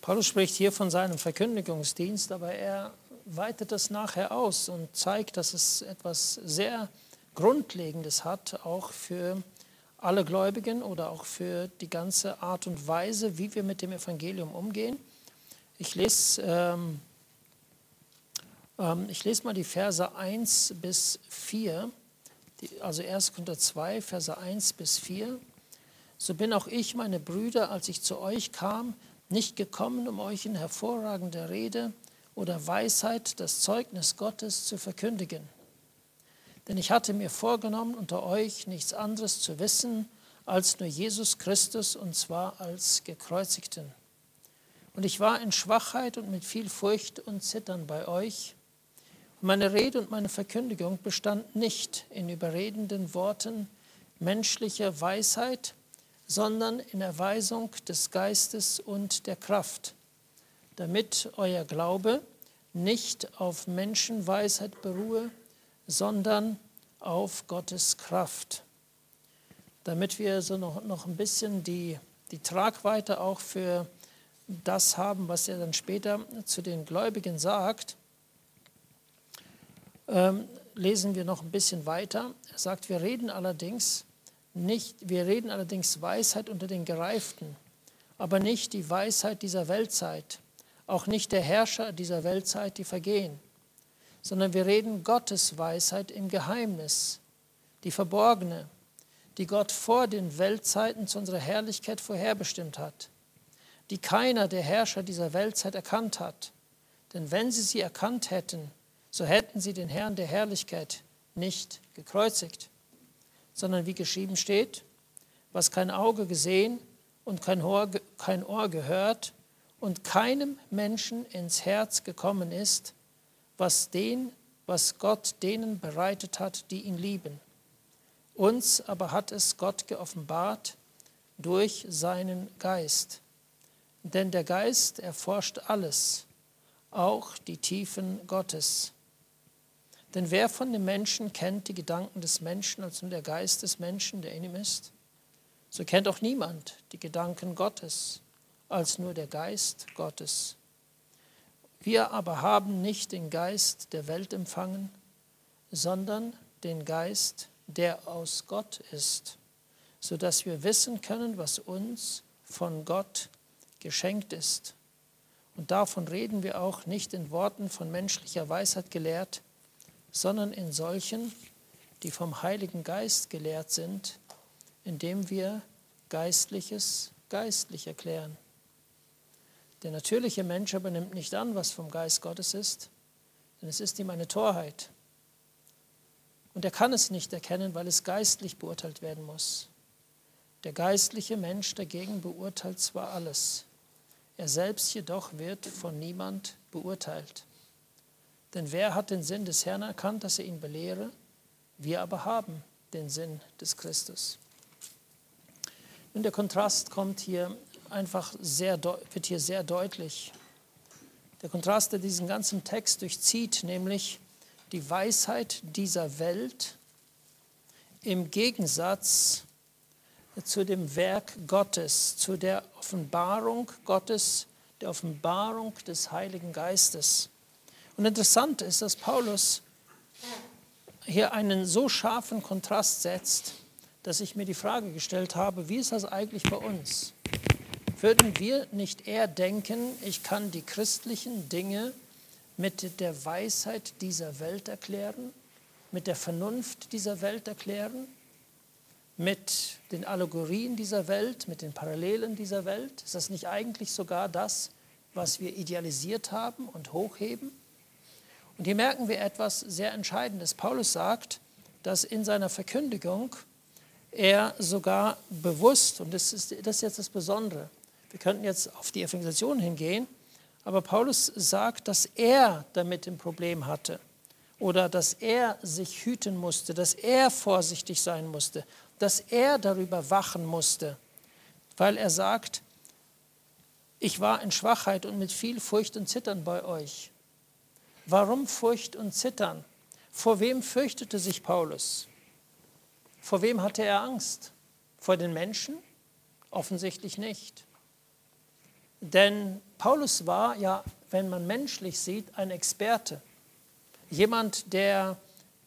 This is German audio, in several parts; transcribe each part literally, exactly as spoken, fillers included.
Paulus spricht hier von seinem Verkündigungsdienst, aber er weitet das nachher aus und zeigt, dass es etwas sehr Grundlegendes hat, auch für alle Gläubigen oder auch für die ganze Art und Weise, wie wir mit dem Evangelium umgehen. Ich lese, ähm, ähm, ich lese mal die Verse eins bis vier, die, also erster Korinther zwei, Verse eins bis vier. So bin auch ich, meine Brüder, als ich zu euch kam, nicht gekommen, um euch in hervorragender Rede oder Weisheit das Zeugnis Gottes zu verkündigen. Denn ich hatte mir vorgenommen, unter euch nichts anderes zu wissen, als nur Jesus Christus, und zwar als Gekreuzigten. Und ich war in Schwachheit und mit viel Furcht und Zittern bei euch. Und meine Rede und meine Verkündigung bestand nicht in überredenden Worten menschlicher Weisheit, sondern in Erweisung des Geistes und der Kraft, damit euer Glaube nicht auf Menschenweisheit beruhe, sondern auf Gottes Kraft. Damit wir so noch, noch ein bisschen die, die Tragweite auch für das haben, was er dann später zu den Gläubigen sagt, ähm, lesen wir noch ein bisschen weiter. Er sagt, wir reden allerdings nicht, wir reden allerdings Weisheit unter den Gereiften, aber nicht die Weisheit dieser Weltzeit, auch nicht der Herrscher dieser Weltzeit, die vergehen, sondern wir reden Gottes Weisheit im Geheimnis, die verborgene, die Gott vor den Weltzeiten zu unserer Herrlichkeit vorherbestimmt hat, die keiner der Herrscher dieser Weltzeit erkannt hat. Denn wenn sie sie erkannt hätten, so hätten sie den Herrn der Herrlichkeit nicht gekreuzigt, sondern wie geschrieben steht, was kein Auge gesehen und kein Ohr, kein Ohr gehört und keinem Menschen ins Herz gekommen ist, was den, was Gott denen bereitet hat, die ihn lieben. Uns aber hat es Gott geoffenbart durch seinen Geist. Denn der Geist erforscht alles, auch die Tiefen Gottes. Denn wer von den Menschen kennt die Gedanken des Menschen als nur der Geist des Menschen, der in ihm ist? So kennt auch niemand die Gedanken Gottes als nur der Geist Gottes. Wir aber haben nicht den Geist der Welt empfangen, sondern den Geist, der aus Gott ist, sodass wir wissen können, was uns von Gott geschenkt ist. Und davon reden wir auch nicht in Worten von menschlicher Weisheit gelehrt, sondern in solchen, die vom Heiligen Geist gelehrt sind, indem wir Geistliches geistlich erklären. Der natürliche Mensch aber nimmt nicht an, was vom Geist Gottes ist, denn es ist ihm eine Torheit. Und er kann es nicht erkennen, weil es geistlich beurteilt werden muss. Der geistliche Mensch dagegen beurteilt zwar alles, er selbst jedoch wird von niemand beurteilt. Denn wer hat den Sinn des Herrn erkannt, dass er ihn belehre? Wir aber haben den Sinn des Christus. Und der Kontrast kommt hier einfach sehr, wird hier sehr deutlich. Der Kontrast, der diesen ganzen Text durchzieht, nämlich die Weisheit dieser Welt im Gegensatz zu dem Werk Gottes, zu der Offenbarung Gottes, der Offenbarung des Heiligen Geistes. Und interessant ist, dass Paulus hier einen so scharfen Kontrast setzt, dass ich mir die Frage gestellt habe, wie ist das eigentlich bei uns? Würden wir nicht eher denken, ich kann die christlichen Dinge mit der Weisheit dieser Welt erklären, mit der Vernunft dieser Welt erklären, mit den Allegorien dieser Welt, mit den Parallelen dieser Welt? Ist das nicht eigentlich sogar das, was wir idealisiert haben und hochheben? Und hier merken wir etwas sehr Entscheidendes. Paulus sagt, dass in seiner Verkündigung er sogar bewusst, und das ist, das ist jetzt das Besondere, wir könnten jetzt auf die Evangelisation hingehen, aber Paulus sagt, dass er damit ein Problem hatte oder dass er sich hüten musste, dass er vorsichtig sein musste, dass er darüber wachen musste, weil er sagt, ich war in Schwachheit und mit viel Furcht und Zittern bei euch. Warum Furcht und Zittern? Vor wem fürchtete sich Paulus? Vor wem hatte er Angst? Vor den Menschen? Offensichtlich nicht. Denn Paulus war ja, wenn man menschlich sieht, ein Experte. Jemand, der,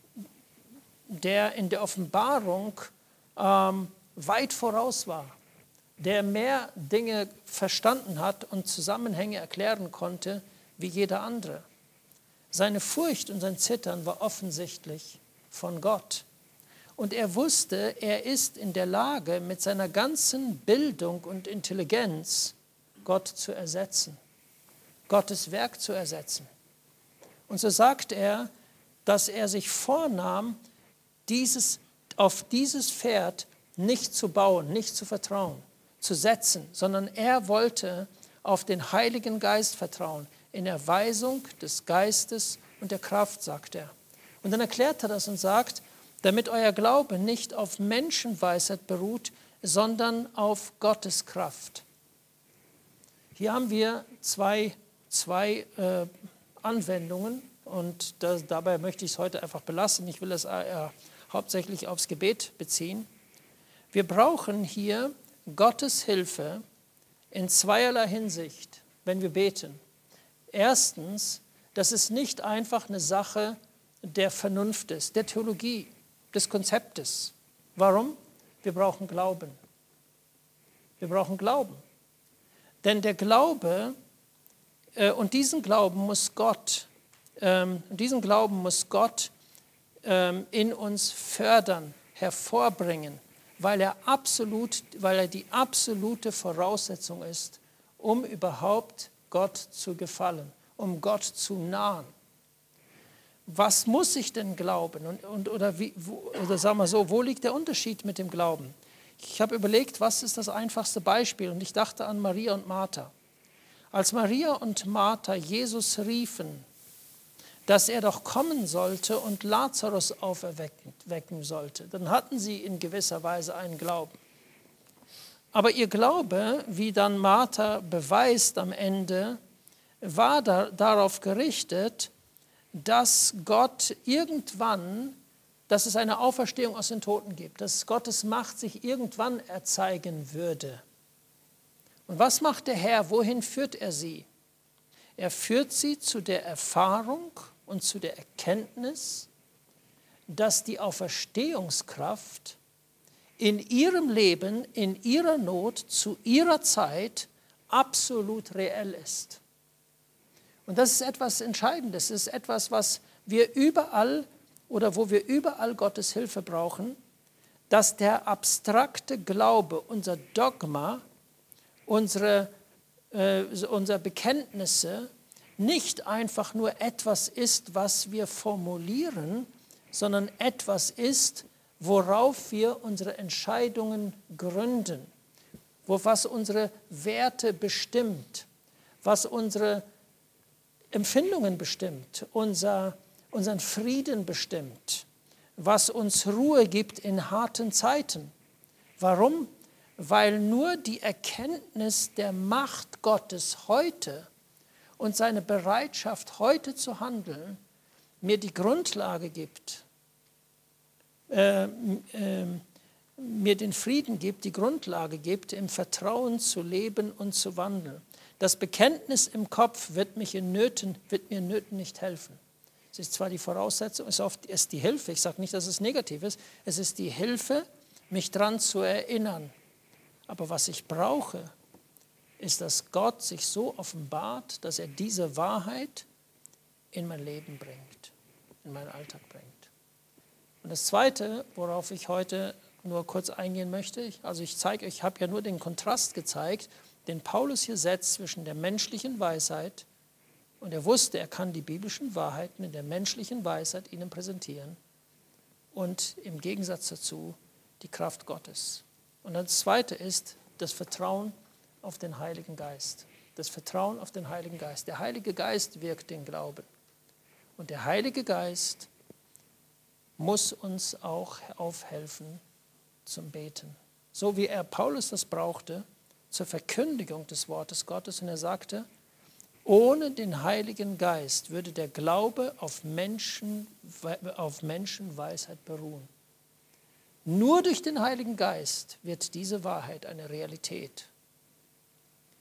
der in der Offenbarung ähm, weit voraus war, der mehr Dinge verstanden hat und Zusammenhänge erklären konnte wie jeder andere. Seine Furcht und sein Zittern war offensichtlich von Gott. Und er wusste, er ist in der Lage, mit seiner ganzen Bildung und Intelligenz Gott zu ersetzen, Gottes Werk zu ersetzen. Und so sagt er, dass er sich vornahm, dieses, auf dieses Pferd nicht zu bauen, nicht zu vertrauen, zu setzen, sondern er wollte auf den Heiligen Geist vertrauen, in Erweisung des Geistes und der Kraft, sagt er. Und dann erklärt er das und sagt, damit euer Glaube nicht auf Menschenweisheit beruht, sondern auf Gottes Kraft. Hier haben wir zwei, zwei äh, Anwendungen und das, dabei möchte ich es heute einfach belassen. Ich will es äh, hauptsächlich aufs Gebet beziehen. Wir brauchen hier Gottes Hilfe in zweierlei Hinsicht, wenn wir beten. Erstens, dass es nicht einfach eine Sache der Vernunft ist, der Theologie, des Konzeptes. Warum? Wir brauchen Glauben. Wir brauchen Glauben. Denn der Glaube, äh, und diesen Glauben muss Gott, ähm, diesen Glauben muss Gott ähm, in uns fördern, hervorbringen, weil er absolut, weil er die absolute Voraussetzung ist, um überhaupt Gott zu gefallen, um Gott zu nahen. Was muss ich denn glauben? Und, und, oder, wie, wo, oder sagen wir so, wo liegt der Unterschied mit dem Glauben? Ich habe überlegt, was ist das einfachste Beispiel? Und ich dachte an Maria und Martha. Als Maria und Martha Jesus riefen, dass er doch kommen sollte und Lazarus auferwecken wecken sollte, dann hatten sie in gewisser Weise einen Glauben. Aber ihr Glaube, wie dann Martha beweist am Ende, war da, darauf gerichtet, dass Gott irgendwann, dass es eine Auferstehung aus den Toten gibt, dass Gottes Macht sich irgendwann erzeigen würde. Und was macht der Herr? Wohin führt er sie? Er führt sie zu der Erfahrung und zu der Erkenntnis, dass die Auferstehungskraft in ihrem Leben, in ihrer Not, zu ihrer Zeit absolut reell ist. Und das ist etwas Entscheidendes, das ist etwas, was wir überall oder wo wir überall Gottes Hilfe brauchen, dass der abstrakte Glaube, unser Dogma, unsere, äh, unsere Bekenntnisse nicht einfach nur etwas ist, was wir formulieren, sondern etwas ist, worauf wir unsere Entscheidungen gründen, wo, was unsere Werte bestimmt, was unsere Empfindungen bestimmt, unser, unseren Frieden bestimmt, was uns Ruhe gibt in harten Zeiten. Warum? Weil nur die Erkenntnis der Macht Gottes heute und seine Bereitschaft heute zu handeln mir die Grundlage gibt, äh, äh, mir den Frieden gibt, die Grundlage gibt, im Vertrauen zu leben und zu wandeln. Das Bekenntnis im Kopf wird, mich in Nöten, wird mir in Nöten nicht helfen. Es ist zwar die Voraussetzung, es ist die Hilfe, ich sage nicht, dass es negativ ist, es ist die Hilfe, mich daran zu erinnern. Aber was ich brauche, ist, dass Gott sich so offenbart, dass er diese Wahrheit in mein Leben bringt, in meinen Alltag bringt. Und das Zweite, worauf ich heute nur kurz eingehen möchte, ich, also ich zeige, ich habe ja nur den Kontrast gezeigt, den Paulus hier setzt zwischen der menschlichen Weisheit, und er wusste, er kann die biblischen Wahrheiten in der menschlichen Weisheit ihnen präsentieren, und im Gegensatz dazu die Kraft Gottes. Und das Zweite ist das Vertrauen auf den Heiligen Geist. Das Vertrauen auf den Heiligen Geist. Der Heilige Geist wirkt den Glauben. Und der Heilige Geist muss uns auch aufhelfen zum Beten. So wie er Paulus das brauchte zur Verkündigung des Wortes Gottes. Und er sagte, ohne den Heiligen Geist würde der Glaube auf, Menschen, auf Menschenweisheit beruhen. Nur durch den Heiligen Geist wird diese Wahrheit eine Realität.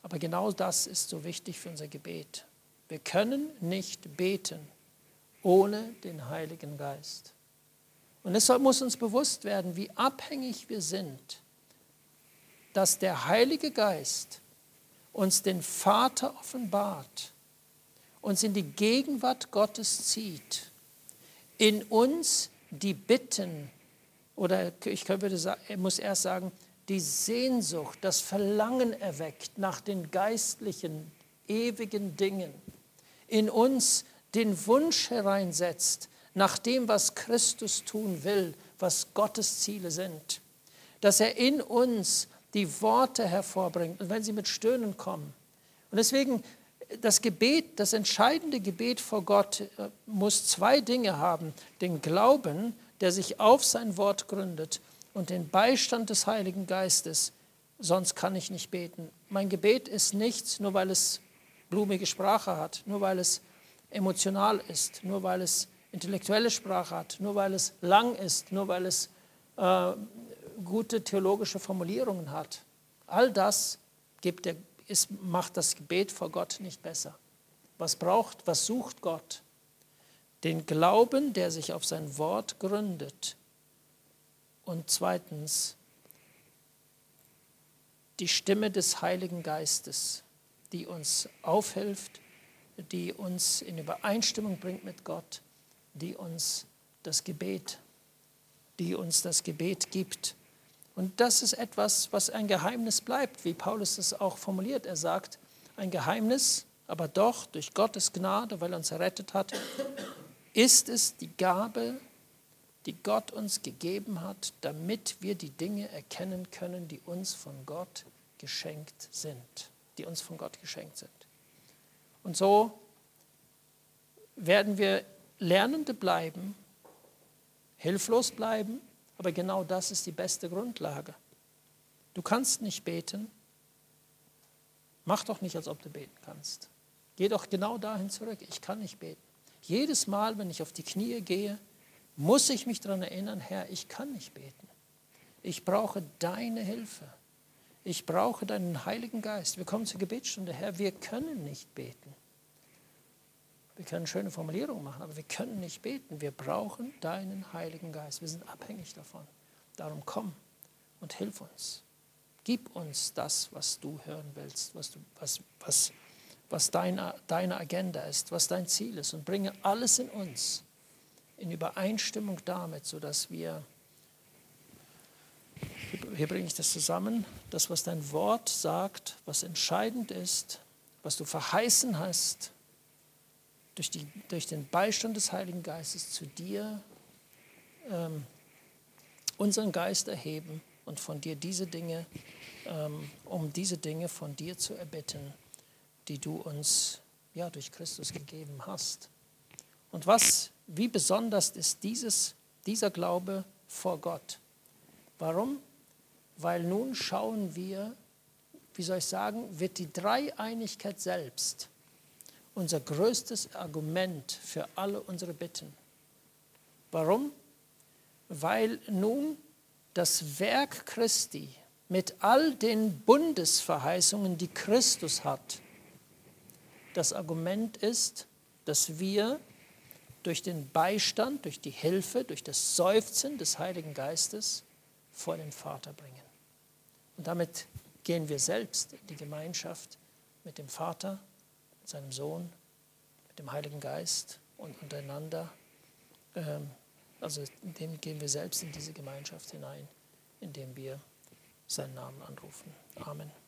Aber genau das ist so wichtig für unser Gebet. Wir können nicht beten ohne den Heiligen Geist. Und es muss uns bewusst werden, wie abhängig wir sind, dass der Heilige Geist uns den Vater offenbart, uns in die Gegenwart Gottes zieht, in uns die Bitten, oder ich würde sagen, ich muss erst sagen, die Sehnsucht, das Verlangen erweckt nach den geistlichen, ewigen Dingen, in uns den Wunsch hereinsetzt nach dem, was Christus tun will, was Gottes Ziele sind, dass er in uns die Worte hervorbringt und wenn sie mit Stöhnen kommen. Und deswegen, das Gebet, das entscheidende Gebet vor Gott muss zwei Dinge haben, den Glauben, der sich auf sein Wort gründet und den Beistand des Heiligen Geistes, sonst kann ich nicht beten. Mein Gebet ist nichts, nur weil es blumige Sprache hat, nur weil es emotional ist, nur weil es intellektuelle Sprache hat, nur weil es lang ist, nur weil es äh, gute theologische Formulierungen hat. All das gibt der, ist, macht das Gebet vor Gott nicht besser. Was braucht, was sucht Gott? Den Glauben, der sich auf sein Wort gründet. Und zweitens, die Stimme des Heiligen Geistes, die uns aufhilft, die uns in Übereinstimmung bringt mit Gott, die uns das Gebet, die uns das Gebet gibt. Und das ist etwas, was ein Geheimnis bleibt, wie Paulus es auch formuliert. Er sagt, ein Geheimnis, aber doch durch Gottes Gnade, weil er uns errettet hat, ist es die Gabe, die Gott uns gegeben hat, damit wir die Dinge erkennen können, die uns von Gott geschenkt sind, die uns von Gott geschenkt sind. Und so werden wir Lernende bleiben, hilflos bleiben, aber genau das ist die beste Grundlage. Du kannst nicht beten, mach doch nicht, als ob du beten kannst. Geh doch genau dahin zurück, ich kann nicht beten. Jedes Mal, wenn ich auf die Knie gehe, muss ich mich daran erinnern, Herr, ich kann nicht beten. Ich brauche deine Hilfe. Ich brauche deinen Heiligen Geist. Wir kommen zur Gebetsstunde, Herr, wir können nicht beten. Wir können schöne Formulierungen machen, aber wir können nicht beten. Wir brauchen deinen Heiligen Geist. Wir sind abhängig davon. Darum komm und hilf uns. Gib uns das, was du hören willst, was, du, was, was, was deine, deine Agenda ist, was dein Ziel ist und bringe alles in uns in Übereinstimmung damit, sodass wir, hier bringe ich das zusammen, das, was dein Wort sagt, was entscheidend ist, was du verheißen hast, durch, die, durch den Beistand des Heiligen Geistes zu dir ähm, unseren Geist erheben und von dir diese Dinge, ähm, um diese Dinge von dir zu erbitten, die du uns ja, durch Christus gegeben hast. Und was, wie besonders ist dieses, dieser Glaube vor Gott? Warum? Weil nun schauen wir, wie soll ich sagen, wird die Dreieinigkeit selbst unser größtes Argument für alle unsere Bitten. Warum? Weil nun das Werk Christi mit all den Bundesverheißungen, die Christus hat, das Argument ist, dass wir durch den Beistand, durch die Hilfe, durch das Seufzen des Heiligen Geistes vor den Vater bringen. Und damit gehen wir selbst in die Gemeinschaft mit dem Vater, mit seinem Sohn, mit dem Heiligen Geist und untereinander. Also indem gehen wir selbst in diese Gemeinschaft hinein, indem wir seinen Namen anrufen. Amen.